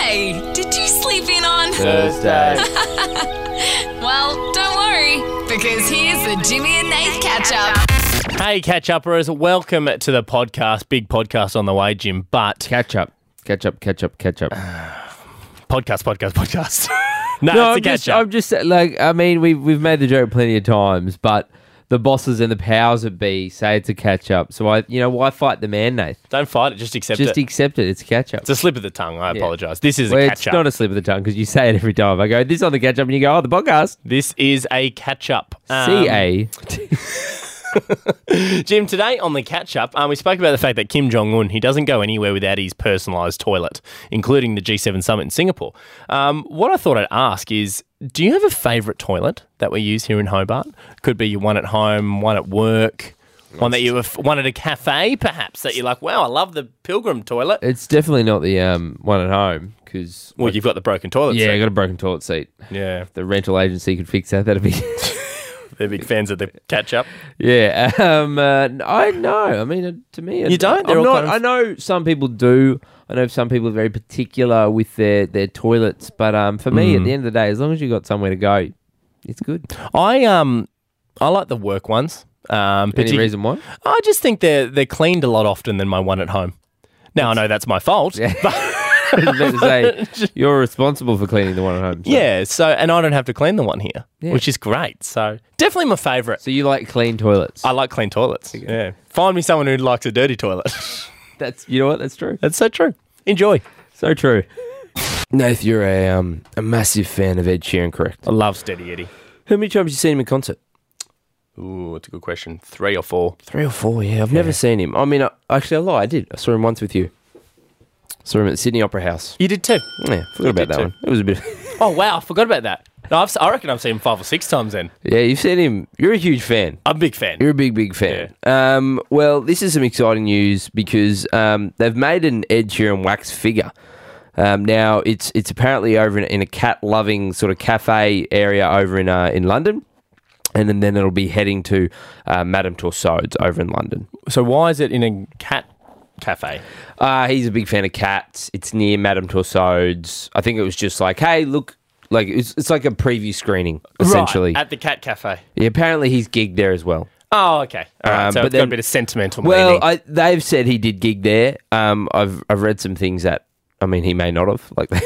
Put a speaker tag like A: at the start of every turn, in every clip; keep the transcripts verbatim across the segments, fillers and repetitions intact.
A: Hey, did you sleep in on
B: Thursday?
A: Well, don't worry, because here's the Jimmy and Nath catch-up.
C: Hey, catch-uppers, welcome to the podcast. Big podcast on the way, Jim, but...
B: Catch up. Catch up, catch up, catch up.
C: Podcast, podcast, podcast. no,
B: no,
C: it's
B: I'm
C: a
B: just,
C: catch-up.
B: I'm just, like, I mean, we've, we've made the joke plenty of times, but the bosses and the powers that be say it's a catch-up. So, I, you know, why fight the man, Nath?
C: Don't fight it, just accept
B: Just
C: it.
B: accept it. It's a catch-up.
C: It's a slip of the tongue, I apologise. This is
B: well,
C: a
B: it's
C: catch-up.
B: not a slip of the tongue because you say it every time. I go, this on the catch-up, and you go, oh, the podcast.
C: This is a catch-up. Um,
B: C A.
C: Jim, today on the catch-up, um, we spoke about the fact that Kim Jong-un, he doesn't go anywhere without his personalised toilet, including the G seven summit in Singapore. Um, what I thought I'd ask is, do you have a favourite toilet that we use here in Hobart? Could be your one at home, one at work, one that you have, one at a cafe, perhaps, that you're like, wow, I love the Pilgrim toilet.
B: It's definitely not the um, one at home because...
C: Well, you've got the broken toilet
B: Yeah,
C: seat.
B: I got a broken toilet seat.
C: Yeah,
B: If the rental agency could fix that, that'd be...
C: they're big fans of the catch-up.
B: Yeah, um, uh, I know. I mean, uh, to me,
C: You don't? They're
B: I'm
C: all
B: not,
C: kind of-
B: I know some people do. I know some people are very particular with their, their toilets, but um, for me, at the end of the day, as long as you got somewhere to go, it's good.
C: I um, I like the work ones. Um,
B: Any
C: partic-
B: reason why?
C: I just think they're they're cleaned a lot often than my one at home. Now I know that's my fault.
B: Yeah. I was about to say, you're responsible for cleaning the one at home. So.
C: Yeah, so and I don't have to clean the one here,
B: Yeah.
C: which is great. So definitely my favourite.
B: So you like clean toilets?
C: I like clean toilets. Yeah, find me someone who likes a dirty toilet.
B: That's you know what? That's true.
C: That's so true. Enjoy.
B: So true. Nath, you're a um a massive fan of Ed Sheeran, correct?
C: I love Steady Eddie.
B: How many times have you seen him in concert?
C: Ooh, that's a good question. Three or four.
B: Three or four. Yeah, I've never seen him. I mean, I, actually, I lie. I did. I saw him once with you. Saw him at the Sydney Opera House.
C: You did too.
B: Yeah, forgot about
C: did
B: that
C: too.
B: one. It was a bit.
C: Oh wow, I forgot about that. No, I've, I reckon I've seen him five or six times. Then
B: Yeah, you've seen him. You're a huge fan.
C: I'm a big fan.
B: You're a big, big fan. Um, well, this is some exciting news because um, they've made an Ed Sheeran wax figure. Um, now, it's it's apparently over in, in a cat-loving sort of cafe area over in uh, in London. And then, then it'll be heading to uh, Madame Tussauds over in London.
C: So why is it in a cat cafe?
B: Uh, he's a big fan of cats. It's near Madame Tussauds. I think it was just like, hey, look, like it's, it's like a preview screening, essentially.
C: Right, at the cat cafe.
B: Yeah, apparently he's gigged there as well.
C: Oh, okay. All right,
B: Um,
C: so
B: but
C: it's got
B: then-
C: a bit of sentimental
B: Well,
C: meaning.
B: I, they've said he did gig there. Um, I've I've read some things that I mean he may not have. Like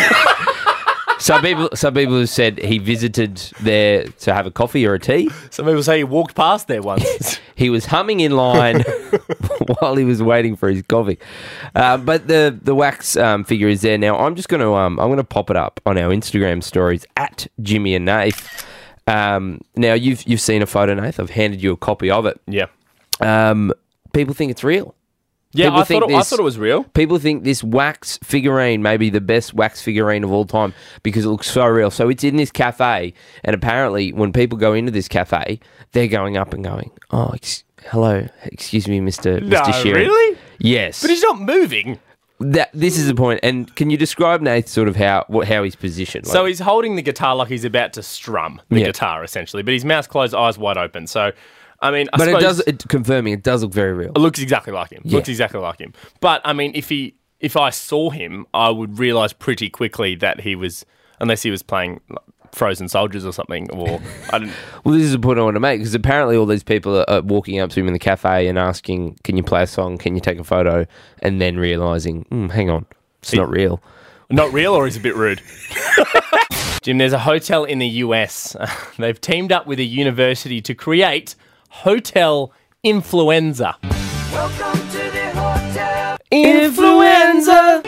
B: some people, some people have said he visited there to have a coffee or a tea.
C: Some people say he walked past there once.
B: He was humming in line while he was waiting for his coffee. Uh, but the the wax um, figure is there now. I'm just going to um I'm going to pop it up on our Instagram stories at Jimmy and Nath. Um, now you've you've seen a photo, Nath. I've handed you a copy of it.
C: yeah.
B: Um, people think it's real.
C: Yeah,
B: People
C: I
B: think
C: thought, it, I
B: this-
C: thought it was real.
B: People think this wax figurine may be the best wax figurine of all time because it looks so real. So it's in this cafe, and apparently when people go into this cafe, they're going up and going, oh, ex- hello, excuse me, Mister
C: No,
B: Mister Sheeran.
C: really?
B: Yes.
C: But he's not moving.
B: that, this is the point. And can you describe, Nate, sort of how what, how he's positioned?
C: So
B: Like-
C: he's holding the guitar like he's about to strum the
B: Yeah.
C: guitar, essentially. But his mouth's closed, eyes wide open. So, I mean, I
B: But it
C: suppose
B: does, it, confirming, it does look very real.
C: it looks exactly like him.
B: Yeah.
C: Looks exactly like him. But, I mean, if he if I saw him, I would realise pretty quickly that he was, unless he was playing like, Frozen Soldiers or something, or I didn't.
B: Well, this is the point I want to make because apparently all these people are, are walking up to him in the cafe and asking, can you play a song? Can you take a photo? And then realising, mm, hang on, it's not real.
C: Not real, or he's a bit rude. Jim, there's a hotel in the U S. They've teamed up with a university to create Hotel Influenza.
D: Welcome to the hotel.
B: Influenza,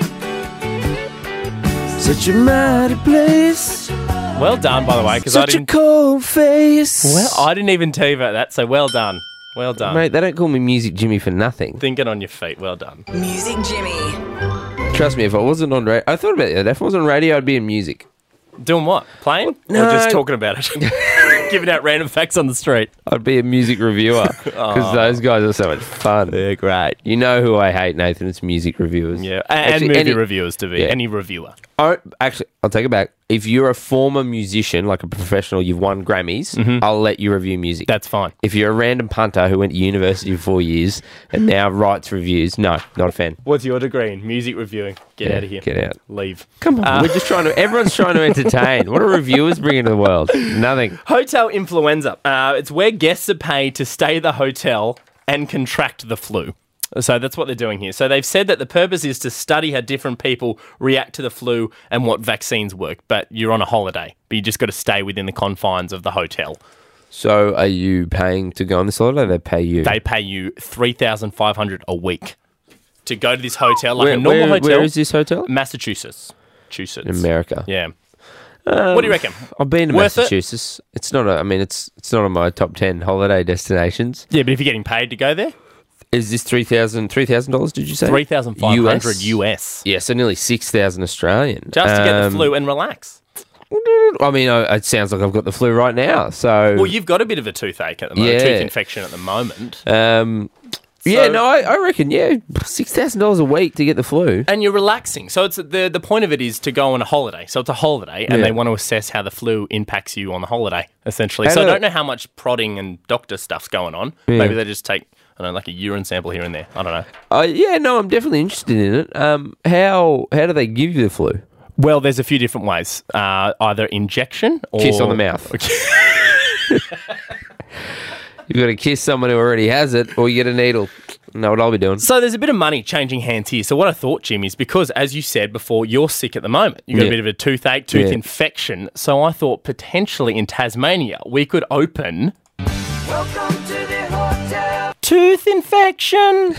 B: such a mighty place,
C: Well done, by the way, because I
B: such a
C: didn't.
B: cold face.
C: Well, I didn't even tell you about that. So well done, well done.
B: Mate, they don't call me Music Jimmy for nothing.
C: Thinking on your feet. Well done.
A: Music Jimmy.
B: Trust me, if I wasn't on radio, I thought about it. If I was on radio, I'd be in music.
C: Doing what? Playing?
B: No.
C: Or just talking about it? Giving out random facts on the street.
B: I'd be a music reviewer because those guys are so much fun.
C: They're great.
B: You know who I hate, Nathan? It's music reviewers.
C: Yeah, and,
B: Actually,
C: movie
B: any-
C: reviewers to be.
B: Yeah.
C: Any reviewer.
B: I oh, actually, I'll take it back. If you're a former musician, like a professional, you've won Grammys, I'll let you review music.
C: That's fine.
B: If you're a random punter who went to university for four years and now writes reviews, no, not a fan.
C: What's your degree in music reviewing? Get
B: Yeah,
C: out of here.
B: get out.
C: Leave.
B: Come on, we're just trying to. Everyone's trying to entertain. What are reviewers bringing to the world? Nothing.
C: Hotel influenza. Uh, it's where guests are paid to stay at the hotel and contract the flu. So that's what they're doing here. So they've said that the purpose is to study how different people react to the flu and what vaccines work. But you're on a holiday, but you just got to stay within the confines of the hotel.
B: So, are you paying to go on this holiday? They pay you.
C: They pay you three thousand five hundred dollars a week to go to this hotel, like
B: where,
C: a normal
B: where,
C: hotel.
B: Where is this hotel?
C: Massachusetts. Massachusetts.
B: In America.
C: Yeah. what do you reckon?
B: I've been to
C: Worth it?
B: Massachusetts. It's not. A, I mean, it's it's not on my top ten holiday destinations.
C: Yeah, but if you're getting paid to go there,
B: Is this three thousand three thousand dollars? Did you say
C: three thousand five hundred U S.
B: Yeah, so nearly six thousand Australian.
C: Just to get the
B: Um,
C: flu and relax.
B: I mean, I, it sounds like I've got the flu right now. So,
C: Well, you've got a bit of a toothache at the moment,
B: Yeah.
C: tooth infection at the moment.
B: um, yeah,
C: So-
B: no, I, I reckon yeah, six thousand dollars a week to get the flu.
C: And you're relaxing. So it's the the point of it is to go on a holiday. So it's a holiday, and
B: Yeah.
C: they want to assess how the flu impacts you on the holiday, essentially.
B: How
C: so I
B: do-
C: don't know how much prodding and doctor stuff's going on. Maybe they just take, I don't know, like a urine sample here and there. I don't know.
B: Uh, yeah, no, I'm definitely interested in it. Um, how how do they give you the flu?
C: Well, there's a few different ways. Uh, either injection or...
B: Kiss on the mouth. You've got to kiss someone who already has it, or you get a needle. Know what I'll be doing.
C: So there's a bit of money changing hands here. So what I thought, Jim, is because, as you said before, you're sick at the moment. You've got
B: Yeah.
C: a bit of a toothache, tooth
B: Yeah.
C: infection. So I thought potentially in Tasmania we could open
D: Welcome to the hotel.
C: tooth infection.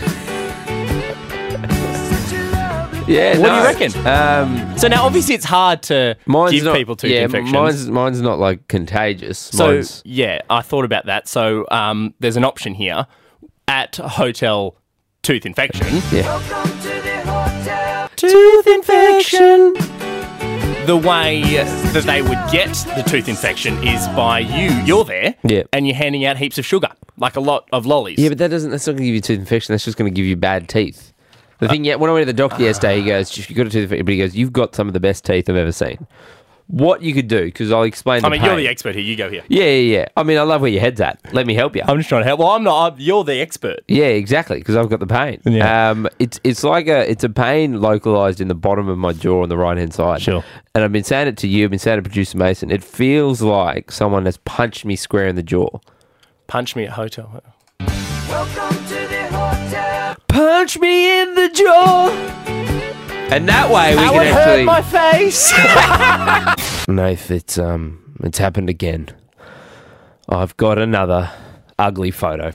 D: Such a lovely
B: Yeah,
C: What do
B: no.
C: you reckon?
B: Um,
C: So now obviously it's hard to
B: mine's
C: give
B: not,
C: people tooth
B: yeah,
C: infections.
B: Mine's mine's not like contagious.
C: so
B: Mine's,
C: yeah, I thought about that. So um, there's an option here at hotel tooth infection.
D: Welcome to the hotel.
C: Tooth infection. The way that they would get the tooth infection is by you. You're there,
B: Yeah.
C: and you're handing out heaps of sugar, like a lot of lollies.
B: yeah, but that doesn't. That's not going to give you tooth infection. That's just going to give you bad teeth. The thing, yeah, when I went to the doctor yesterday, he goes, "You got a tooth infection," but he goes, "You've got some of the best teeth I've ever seen." What you could do, because I'll explain.
C: I
B: the
C: mean, you're
B: pain.
C: the expert here. You go here.
B: Yeah, yeah, yeah. I mean, I love where your head's at. Let me help you.
C: I'm just trying to help. Well, I'm not. I'm, you're the expert.
B: Yeah, exactly. Because I've got the pain.
C: Yeah.
B: Um, it's it's like a it's a pain localized in the bottom of my jaw on the right hand side.
C: Sure.
B: And I've been saying it to you. I've been saying it to producer Mason. It feels like someone has punched me square in the jaw.
C: Punch me at hotel.
D: Welcome to the hotel.
B: Punch me in the jaw. And that way we
C: That
B: can
C: would
B: actually.
C: hurt my face.
B: Nath, it's um, it's happened again. I've got another ugly photo.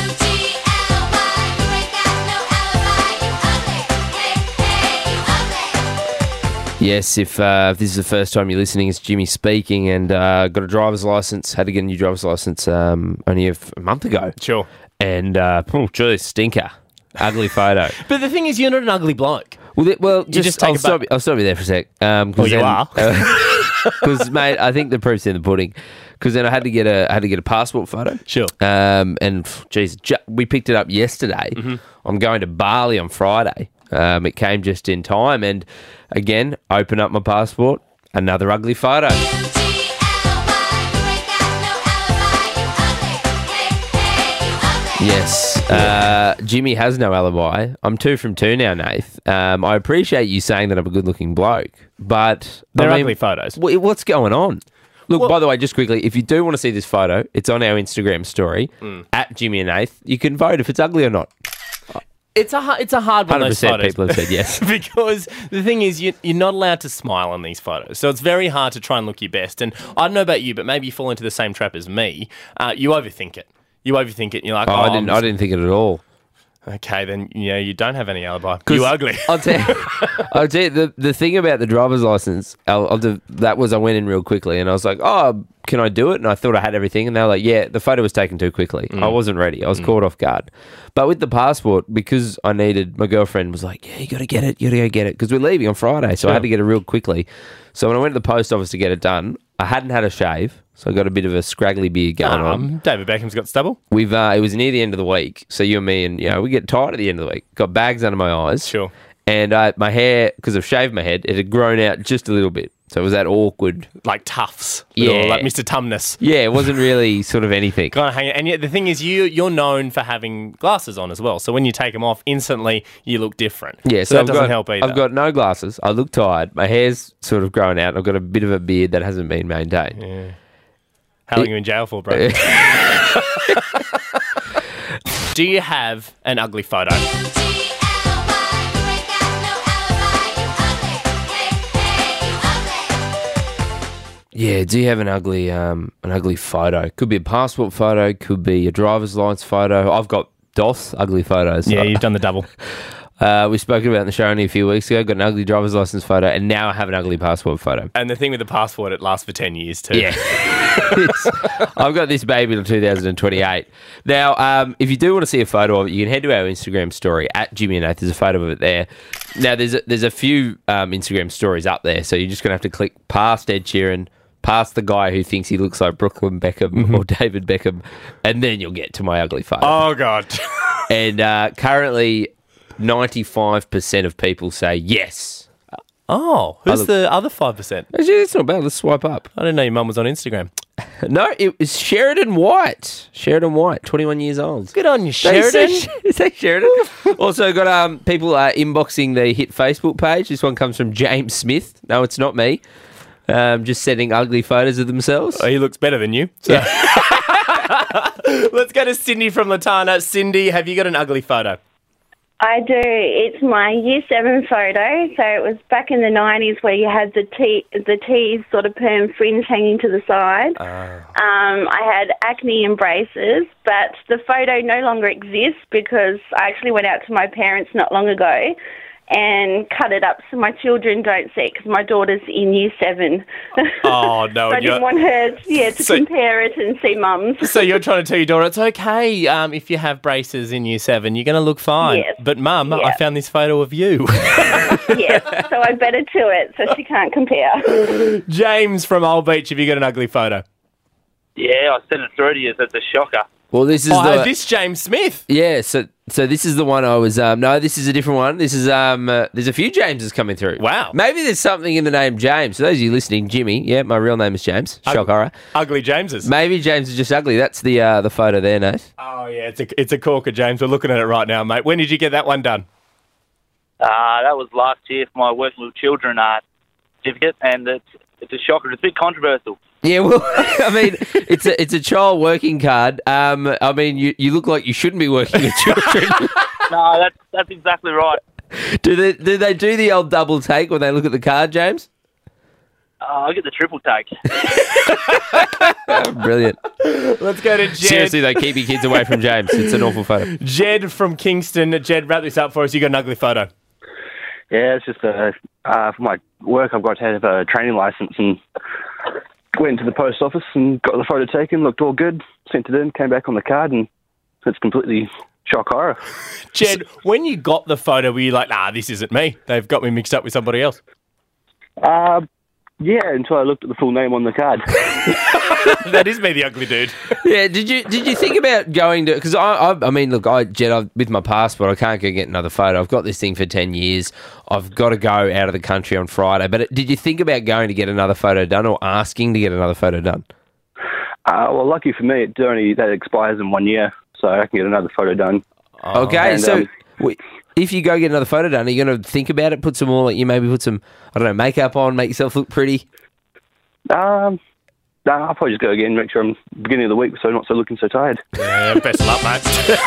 B: Yes, if, uh, if this is the first time you're listening, it's Jimmy speaking, and uh, got a driver's license. Had to get a new driver's license um, only a, f- a month ago,
C: Sure.
B: and uh, oh, geez, stinker, ugly photo.
C: But the thing is, you're not an ugly bloke.
B: Well, th- well, just,
C: just take
B: I'll
C: it
B: stop.
C: back.
B: I'll stop you there for a sec. Um, 'cause
C: Well, you
B: then-
C: are.
B: Because, mate, I think the proof's in the pudding. Because then I had to get a I had to get a passport photo.
C: Sure.
B: Um, and geez, ju- we picked it up yesterday.
C: Mm-hmm.
B: I'm going to Bali on Friday. Um, it came just in time, and again, open up my passport, another ugly photo. Yes, uh, Jimmy has no alibi. I'm two from two now, Nath. Um, I appreciate you saying that I'm a good-looking bloke, but
C: They're
B: I mean,
C: ugly photos.
B: wh- What's going on? Look,
C: Well-
B: by the way, just quickly, if you do want to see this photo, it's on our Instagram story
C: Mm.
B: at Jimmy and Nath. You can vote if it's ugly or not.
C: It's a har- it's a hard one.
B: Hundred
C: Those
B: percent
C: photos.
B: people have said yes.
C: Because the thing is, you, you're not allowed to smile on these photos. So it's very hard to try and look your best. And I don't know about you, but maybe you fall into the same trap as me. Uh, you overthink it. You overthink it. And you're like,
B: Oh,
C: oh,
B: I didn't.
C: I'm
B: I didn't think it at all.
C: okay, then you know you don't have any alibi. You ugly.
B: I'll tell you. I'll tell you the the thing about the driver's license. I'll, I'll do, that was I went in real quickly and I was like, oh, can I do it? And I thought I had everything, and they were like, yeah, the photo was taken too quickly.
C: Mm.
B: I wasn't ready. I was caught off guard. But with the passport, because I needed, my girlfriend was like, yeah, you got to get it. You got to go get it because we're leaving on Friday, so I had to get it real quickly. So when I went to the post office to get it done, I hadn't had a shave. So I got a bit of a scraggly beard going on.
C: Um, David Beckham's got stubble.
B: We've uh, it was near the end of the week, so you and me, and you know, we get tired at the end of the week. Got bags under my eyes,
C: Sure.
B: and uh, my hair, because I've shaved my head, it had grown out just a little bit. So it was that awkward.
C: Like tufts.
B: Yeah.
C: Little, like Mister Tumnus.
B: Yeah, it wasn't really sort of anything.
C: Kind of hang it. And yet the thing is, you, you're known for having glasses on as well. So when you take them off, instantly you look different.
B: Yeah,
C: so, that
B: I've
C: doesn't
B: got,
C: help either.
B: I've got no glasses. I look tired. My hair's sort of growing out. I've got a bit of a beard that hasn't been maintained.
C: Yeah. How long are you in jail for, bro? Do you have an ugly photo?
B: Yeah, do you have an ugly um, an ugly photo? Could be a passport photo, could be a driver's license photo. I've got DOS ugly photos.
C: Yeah, you've done the double.
B: Uh, we spoke about it in the show only a few weeks ago. Got an ugly driver's license photo, and now I have an ugly passport photo.
C: And the thing with the passport, it lasts for ten years too.
B: Yeah. It's- I've got this baby till two thousand twenty-eight. Now, um, if you do want to see a photo of it, you can head to our Instagram story at Jimmy and Nath. There's a photo of it there. Now, there's a, there's a few um, Instagram stories up there, so you're just going to have to click past Ed Sheeran, past the guy who thinks he looks like Brooklyn Beckham
C: Mm-hmm.
B: or David Beckham, and then you'll get to my ugly photo.
C: Oh, God.
B: And uh, currently, ninety-five percent of people say yes.
C: Oh, who's
B: Other-
C: the other five percent?
B: Actually, it's not bad. Let's swipe up.
C: I didn't know your mum was on Instagram.
B: No, it was Sheridan White. Sheridan White, twenty-one years old.
C: Good on you,
B: They
C: Sheridan.
B: say- Is that Sheridan? Also got um people uh, inboxing the Hit Facebook page. This one comes from James Smith. No, it's not me. Um, just sending ugly photos of themselves.
C: Oh, he looks better than you. So. Let's go to Cindy from Latana. Cindy, have you got an ugly photo?
E: I do. It's my year seven photo. So it was back in the nineties where you had the T, the T sort of perm fringe hanging to the side. Um, I had acne and braces, but the photo no longer exists because I actually went out to my parents not long ago and cut it up so my children don't see it because my daughter's in year seven.
C: Oh, no.
E: So I
C: and you're-
E: didn't want her yeah, to
C: So-
E: compare it and see mums.
C: So you're trying to tell your daughter it's okay um, if you have braces in year seven, you're going to look fine.
E: Yes.
C: But mum, I
E: Yeah.
C: found this photo of you.
E: Yes, so I better to it so she can't compare.
C: James from Old Beach, have you got an ugly photo?
F: Yeah, I sent it through to you. It's a shocker.
B: Well, this is
C: Oh,
B: the
C: this James Smith.
B: yeah. So so this is the one I was. Um, no, this is a different one. This is um. Uh, there's a few Jameses coming through.
C: Wow.
B: Maybe there's something in the name James. So those of you listening, Jimmy. Yeah, my real name is James. Shock horror.
C: Ugly Jameses.
B: Maybe James is just ugly. That's the uh, the photo there, Nate.
C: Oh, yeah, it's a, it's a corker, James. We're looking at it right now, mate. When did you get that one done?
F: Uh, that was last year for my Working with Children uh, certificate, and it's it's a shocker. It's a bit controversial.
B: Yeah, well, I mean, it's a it's a child working card. Um, I mean, you, you look like you shouldn't be working with children.
F: No, that's that's exactly right.
B: do they do they do the old double take when they look at the card, James?
F: Uh, I get the triple take.
B: Brilliant.
C: Let's go to Jed.
B: Seriously, though, keep your kids away from James. It's an awful photo.
C: Jed from Kingston. Jed, wrap this up for us. You got an ugly photo.
G: Yeah, it's just uh, uh, for my work. I've got to have a training license and went to the post office and got the photo taken. Looked all good. Sent it in. Came back on the card, and it's completely shock horror.
C: Jed, when you got the photo, were you like, nah, this isn't me? They've got me mixed up with somebody else.
G: Uh, yeah, until I looked at the full name on the card.
C: That is me, the ugly dude.
B: Yeah, did you did you think about going to? Because I, I I mean, look, I Jed, I, with my passport, I can't go get another photo. I've got this thing for ten years. I've got to go out of the country on Friday. But did you think about going to get another photo done or asking to get another photo done?
G: Uh, well, lucky for me, it only that expires in one year, so I can get another photo done.
B: Okay,
G: And,
B: so
G: um,
B: w- if you go get another photo done, are you going to think about it? Put some more, like you maybe put some, I don't know, makeup on, make yourself look pretty.
G: Um, no, I'll probably just go again, make sure I'm beginning of the week, so I'm not so looking so tired.
C: Yeah, best of luck, mate.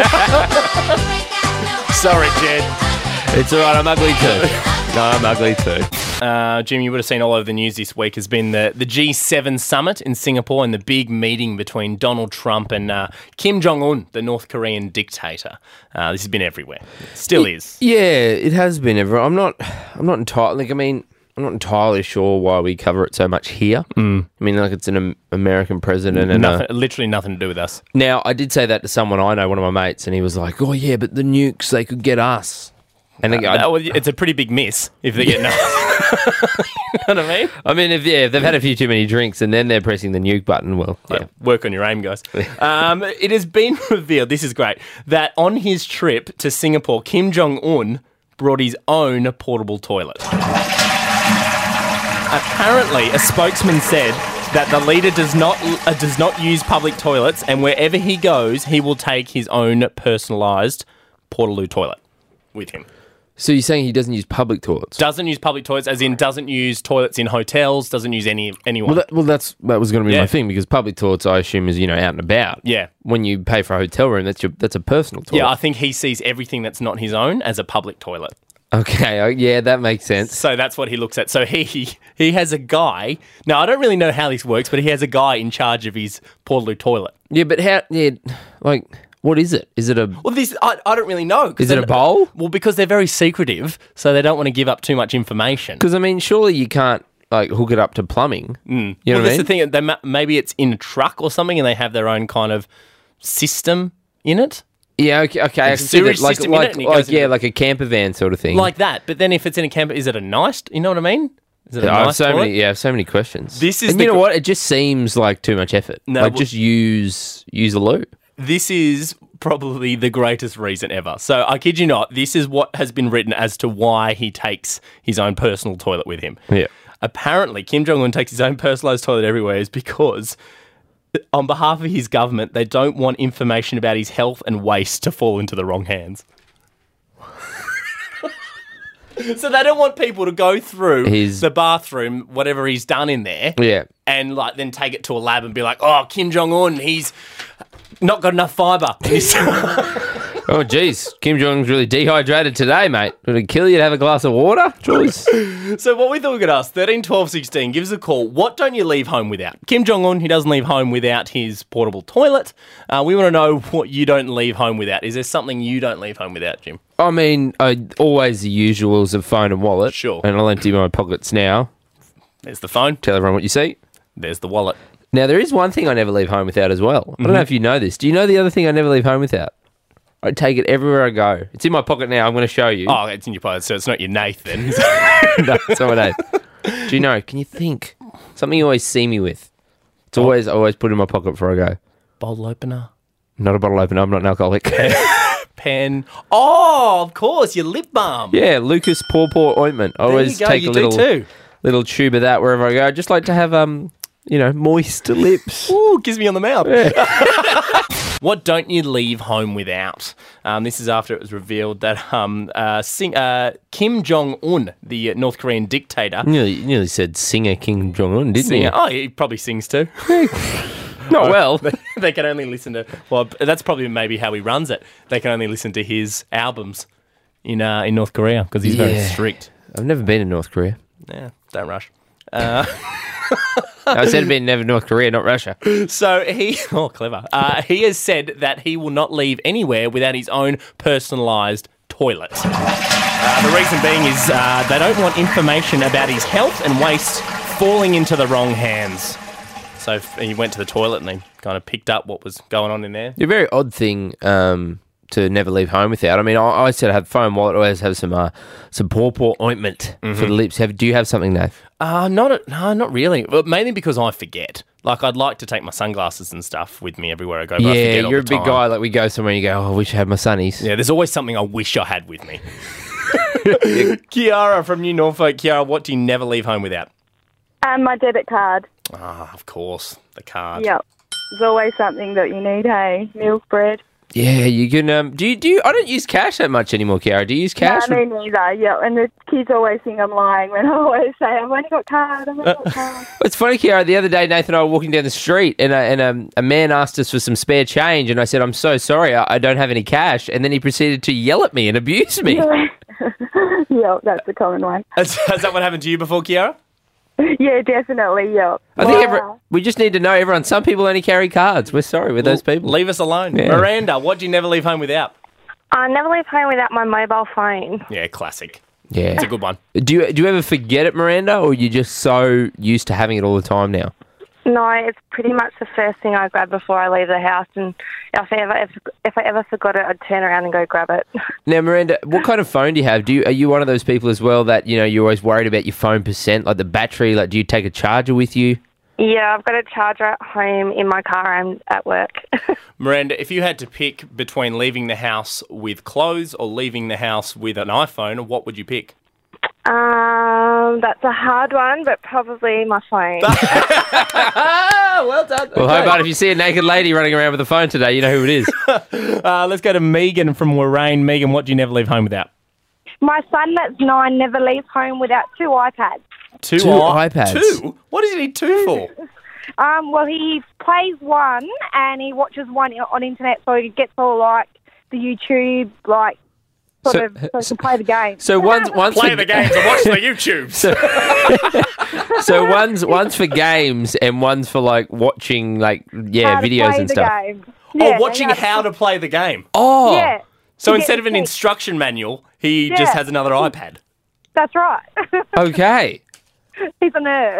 C: Sorry, Jed.
B: It's all right. I'm ugly too. No, I'm ugly too.
C: Uh, Jim, you would have seen all over the news this week has been the, the G seven summit in Singapore and the big meeting between Donald Trump and uh, Kim Jong-un, the North Korean dictator. Uh, this has been everywhere. Still is.
B: Yeah, it has been ever. I'm not. I'm not entirely. Like, I mean, I'm not entirely sure why we cover it so much here. Mm. I mean, like it's an um, American president, and
C: Nothing,
B: uh,
C: literally nothing to do with us.
B: now I did say that to someone I know, one of my mates, and he was like, "Oh yeah, but the nukes they could get us." And I,
C: Uh, well, it's a pretty big miss if they get nothing. You know what I mean?
B: I mean, if yeah, if they've had a few too many drinks and then they're pressing the nuke button, well, yeah.
C: Yeah, work on your aim, guys. Um, it has been revealed, this is great, that on his trip to Singapore, Kim Jong-un brought his own portable toilet. Apparently, a spokesman said that the leader does not uh, does not use public toilets, and wherever he goes, he will take his own personalised Portaloo toilet with him.
B: So you're saying he doesn't use public toilets?
C: Doesn't use public toilets, as in doesn't use toilets in hotels, doesn't use any anyone.
B: Well, that, well, that's that was going to be
C: Yeah.
B: my thing, because public toilets, I assume, is, you know, out and about.
C: Yeah.
B: When you pay for a hotel room, that's your that's a personal toilet.
C: Yeah, I think he sees everything that's not his own as a public toilet.
B: Okay. uh, Yeah, that makes sense.
C: So that's what he looks at. So he he has a guy. Now, I don't really know how this works, but he has a guy in charge of his Portaloo toilet.
B: Yeah, but how? Yeah, like, what is it? Is it a?
C: Well, this I, I don't really know. 'cause
B: Is it
C: they're-
B: a bowl?
C: Well, because they're very secretive, so they don't want to give up too much information.
B: Because I mean, surely you can't like hook it up to plumbing. Mm. You know
C: well,
B: what I
C: that's
B: mean?
C: the thing. They, ma- maybe it's in a truck or something, and they have their own kind of system in it.
B: Yeah. Okay. Okay. I
C: Like
B: can see
C: sewage
B: that. Like,
C: system in it,
B: like,
C: and it
B: like
C: goes
B: yeah,
C: into-
B: like a camper van sort of thing.
C: Like that. But then if it's in a camper, is it a nice? You know what I mean? Is it a
B: I have
C: nice
B: so
C: toilet?
B: many. Yeah, I have so many questions.
C: This is
B: and
C: the
B: you know
C: gr-
B: what? It just seems like too much effort.
C: No,
B: like
C: well-
B: just use use a loo.
C: This is probably the greatest reason ever. So I kid you not, this is what has been written as to why he takes his own personal toilet with him.
B: Yeah.
C: Apparently, Kim Jong-un takes his own personalised toilet everywhere is because on behalf of his government, they don't want information about his health and waste to fall into the wrong hands. So they don't want people to go through
B: His-
C: the bathroom, whatever he's done in there,
B: Yeah.
C: and like then take it to a lab and be like, "Oh, Kim Jong Un, he's not got enough fibre."
B: Oh, geez. Kim Jong's really dehydrated today, mate. Would it kill you to have a glass of water? Joyce.
C: So what we thought we could ask, thirteen, twelve, sixteen, give us a call. What don't you leave home without? Kim Jong-un, he doesn't leave home without his portable toilet. Uh, we want to know what you don't leave home without. Is there something you don't leave home without, Jim?
B: I mean, I, always the usuals of phone and wallet.
C: Sure.
B: And I'll empty my pockets now.
C: There's the phone.
B: Tell everyone what you see.
C: There's the wallet.
B: Now, there is one thing I never leave home without as well. I
C: Mm-hmm.
B: don't know if you know this. Do you know the other thing I never leave home without? I take it everywhere I go. It's in my pocket now. I'm going to show you.
C: Oh, it's in your pocket, so it's not your Nath then.
B: No, it's not what I Do you know? Can you think? Something you always see me with. It's always I always put in my pocket before I go.
C: Bottle opener.
B: Not a bottle opener. I'm not an alcoholic.
C: Pen. Oh, of course, your lip balm.
B: Yeah, Lucas Paw Paw ointment. I
C: There
B: always
C: you go,
B: take
C: you
B: a
C: do
B: little
C: too.
B: little tube of that wherever I go. I just like to have um, you know, moist lips.
C: Ooh, gives me on the mouth. What don't you leave home without? Um, this is after it was revealed that um, uh, sing, uh, Kim Jong-un, the uh, North Korean dictator,
B: Nearly, nearly said singer King Jong Un, didn't
C: singer,
B: you?
C: oh, he probably sings too.
B: Not well.
C: They can only listen to, well, that's probably maybe how he runs it. They can only listen to his albums in uh, in North Korea because he's very
B: Yeah.
C: strict.
B: I've never been in North Korea.
C: Yeah, don't rush. Uh,
B: I said I've been never North Korea, not Russia.
C: So he, oh, clever. Uh, he has said that he will not leave anywhere without his own personalised toilet. Uh, the reason being is uh, they don't want information about his health and waste falling into the wrong hands. So if he went to the toilet and they kind of picked up what was going on in there.
B: A very odd thing um, to never leave home without. I mean, I, I said I have phone wallet. I always have some uh, some Paw Paw ointment for the lips. Have, do you have something, Nath?
C: Uh, not a, no, not really. Well, mainly because I forget. Like, I'd like to take my sunglasses and stuff with me everywhere I go, but I
B: Yeah,
C: forget all
B: you're a
C: the
B: big
C: time.
B: guy. Like we go somewhere and you go, oh, I wish I had my sunnies.
C: Yeah, there's always something I wish I had with me. Kiara from New Norfolk. Kiara, what do you never leave home without?
E: And my debit card.
C: Ah, of course, the card.
E: Yep. There's always something that you need, hey? Milk, bread.
B: Yeah, you can. Um, do you? Do you? I don't use cash that much anymore, Kiara. Do you use cash?
E: No, me neither, yeah. And the kids always think I'm lying when I always say, I've only got card, I've only got card.
B: It's funny, Kiara. The other day, Nathan and I were walking down the street, and, a, and um, a man asked us for some spare change, and I said, "I'm so sorry, I, I don't have any cash." And then he proceeded to yell at me and abuse me.
E: Yeah, that's the common one.
C: Has, has that one happened to you before, Kiara?
E: Yeah, definitely, yeah.
B: I think
E: Wow.
B: every, we just need to know, everyone. Some people only carry cards. We're sorry with those people.
C: Leave us alone.
B: Yeah.
C: Miranda, what do you never leave home without?
H: I never leave home without my mobile phone.
C: Yeah, classic.
B: Yeah.
C: It's a good one.
B: Do you do you ever forget it, Miranda, or are you just so used to having it all the time now?
H: No, it's pretty much the first thing I grab before I leave the house, and if I ever if, if I ever forgot it, I'd turn around and go grab it.
B: Now, Miranda, what kind of phone do you have? Do you are you one of those people as well that you know you're always worried about your phone percent, like the battery? Like, do you take a charger with you?
H: Yeah, I've got a charger at home, in my car, and at work.
C: Miranda, if you had to pick between leaving the house with clothes or leaving the house with an iPhone, what would you pick?
H: um, that's a hard one, but probably my phone.
C: well done.
B: Well, how about if you see a naked lady running around with a phone today, you know who it is.
C: Uh, let's go to Megan from Warrain. Megan, what do you never leave home without?
H: My son that's nine never leaves home without two iPads.
C: Two,
B: Two
C: i-
B: iPads.
C: Two? What does he need two for?
H: Um, well, he plays one and he watches one on internet, so he gets all like the YouTube, like sort
B: So-
H: of, so he can play the game.
B: So one's, one's
C: Play
B: for,
C: the games and watch the YouTubes.
B: So one's one's for games and one's for like watching like yeah
H: How to
B: videos
H: play
B: and
H: the
B: stuff.
H: game.
C: oh,
H: Yeah,
C: watching
H: yeah.
C: how to play the game.
B: Oh,
H: Yeah,
C: So
H: to get
C: instead of
H: the
C: an
H: key.
C: instruction manual, he
H: Yeah.
C: just has another iPad.
H: That's right.
B: okay.
H: He's a nerd.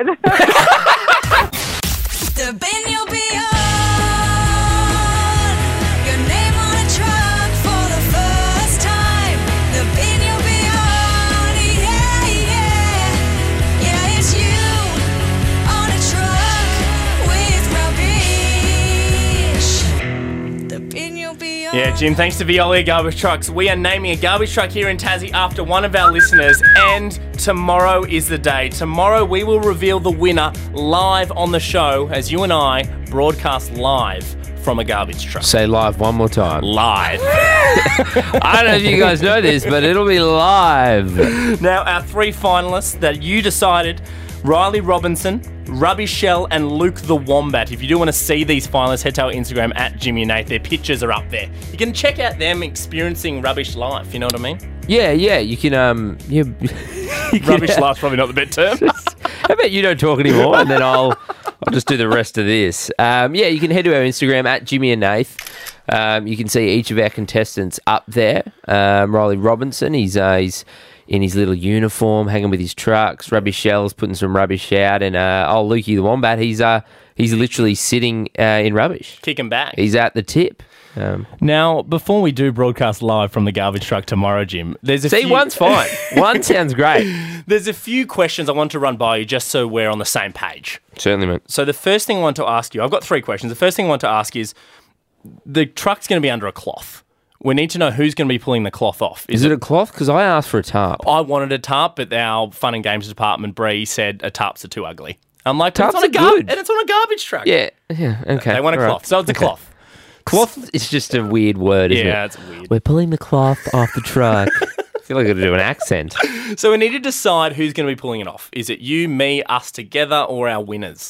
A: The bin you'll be on. Your name on a truck for the first time. The bin you'll be on. Yeah, yeah. Yeah, it's you on a truck with rubbish. The bin you'll be on.
C: Yeah, Jim, thanks to Veolia Garbage Trucks, we are naming a garbage truck here in Tassie after one of our listeners, and tomorrow is the day. Tomorrow we will reveal the winner live on the show as you and I broadcast live from a garbage truck.
B: Say live one more time.
C: Live.
B: I don't know if you guys know this, but it'll be live.
C: Now, our three finalists that you decided, Riley Robinson, Rubbish Shell, and Luke the Wombat. If you do want to see these finalists, head to our Instagram at Jimmy and Nate. Their pictures are up there. You can check out them experiencing rubbish life, you know what I mean?
B: Yeah, yeah. You can um, you, you can-
C: Rubbish life's probably not the best term.
B: How about you don't talk anymore, and then I'll I'll just do the rest of this. Um, yeah, you can head to our Instagram at Jimmy and Nath. Um, you can see each of our contestants up there. Um, Riley Robinson, he's uh, he's in his little uniform, hanging with his trucks. Rubbish Shell's putting some rubbish out, and uh, oh, Lukey the Wombat, he's uh he's literally sitting uh, in rubbish.
C: Kicking back.
B: He's at the tip. Um,
C: Now, before we do broadcast live from the garbage truck tomorrow, Jim, there's a
B: see,
C: few,
B: one's fine. One sounds great.
C: there's a few questions I want to run by you just so we're on the same page.
B: Certainly, mate.
C: So the first thing I want to ask you, I've got three questions. The first thing I want to ask is, the truck's going to be under a cloth. We need to know who's going to be pulling the cloth off.
B: Is it a cloth? Because I asked for a tarp.
C: I wanted a tarp, but our fun and games department, Bree, said a tarps are too ugly. I'm like,
B: Tarps
C: it's on a
B: are
C: gar-
B: good.
C: and it's on a garbage truck.
B: Yeah, yeah, okay.
C: They want a
B: all right.
C: cloth, so it's a
B: Okay.
C: cloth.
B: Cloth is just a weird word, isn't
C: Yeah,
B: it?
C: it's weird.
B: We're pulling the cloth off the truck. I feel like I got to do an accent.
C: So we need to decide who's going to be pulling it off. Is it you, me, us together, or our winners?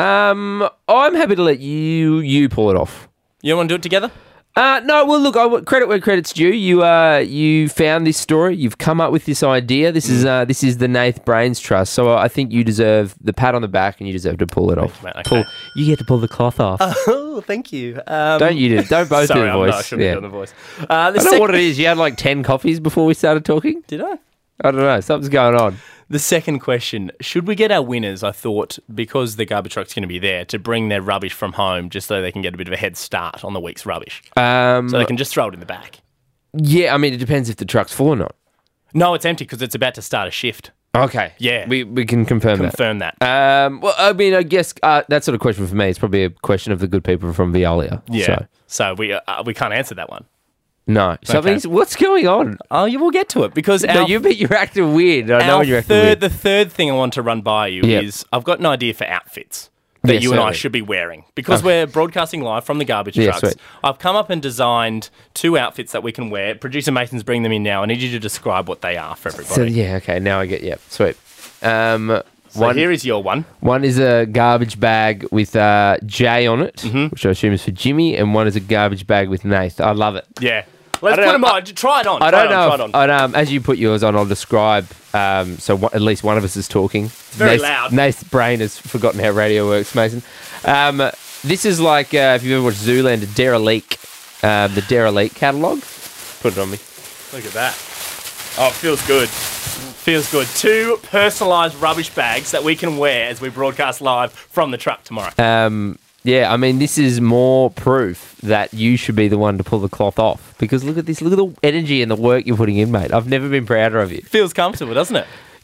B: Um, I'm happy to let you you pull it off.
C: You want to do it together?
B: Uh, no, well, look, I want credit where credit's due. You uh, you found this story. You've come up with this idea. This is uh, this is the Nath Brains Trust. So I think you deserve the pat on the back, and you deserve to pull it off.
C: mate. Okay.
B: Pull, you get to pull the cloth off.
C: Oh, thank you. Um,
B: don't you? Do, don't both
C: sorry,
B: do the
C: I'm
B: voice.
C: not, I shouldn't
B: Yeah.
C: have done the voice. Uh, the
B: I don't know
C: sec-
B: what it is. You had like ten coffees before we started talking.
C: Did I?
B: I don't know. Something's going on.
C: The second question, should we get our winners, I thought, because the garbage truck's going to be there, to bring their rubbish from home just so they can get a bit of a head start on the week's rubbish?
B: Um,
C: So they can just throw it in the back.
B: yeah, I mean, it depends if the truck's full or not.
C: No, it's empty because it's about to start a shift.
B: Okay.
C: Yeah.
B: We we can confirm that.
C: Confirm that.
B: Um, well, I mean, I guess uh, that sort of question for me is probably a question of the good people from Veolia.
C: Yeah.
B: So,
C: So, we uh, we can't answer that one.
B: no. Something's, what's going on?
C: Oh, you will get to it because
B: No,
C: our,
B: you, but you're acting weird. I know
C: our
B: when you're acting
C: third,
B: weird.
C: the third thing I want to run by you
B: Yep.
C: is I've got an idea for outfits that
B: Yeah,
C: you and I
B: certainly.
C: should be wearing because we're broadcasting live from the garbage
B: Yeah,
C: trucks.
B: sweet.
C: I've come up and designed two outfits that we can wear. Producer Mason's bringing them in now. I need you to describe what they are for everybody.
B: So, yeah, okay. Now I get, yeah, sweet. Um,
C: So
B: one,
C: here is your one.
B: one is a garbage bag with uh, J on it,
C: Mm-hmm.
B: which I assume is for Jimmy, and one is a garbage bag with Nath. I love it.
C: Yeah. Let's
B: I
C: put
B: don't-
C: them on. Try it on.
B: I
C: Try
B: don't
C: it on,
B: know.
C: Try
B: If,
C: it on.
B: I, um, as you put yours on, I'll describe. Um, so one, at least one of us is talking. It's
C: very loud.
B: Nath's brain has forgotten how radio works, Mason. Um, this is like uh, if you've ever watched Zoolander, Derelique, um, the Derelique catalogue. Put it on me.
C: Look at that. Oh, it feels good. Feels good. Two personalised rubbish bags that we can wear as we broadcast live from the truck tomorrow.
B: Um, yeah, I mean, this is more proof that you should be the one to pull the cloth off. Because look at this. Look at the energy and the work you're putting in, mate. I've never been prouder of you.
C: Feels comfortable, doesn't it?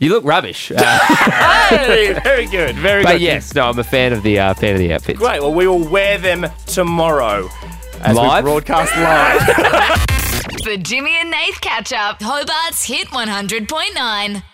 B: You look rubbish. Uh,
C: Hey, very good, very
B: but
C: good.
B: yes, no, I'm a fan of the uh, fan of the outfits.
C: Great. Well, we will wear them tomorrow as
B: Live?
C: we broadcast live.
A: For Jimmy and Nath catch up, Hobart's Hit one hundred point nine.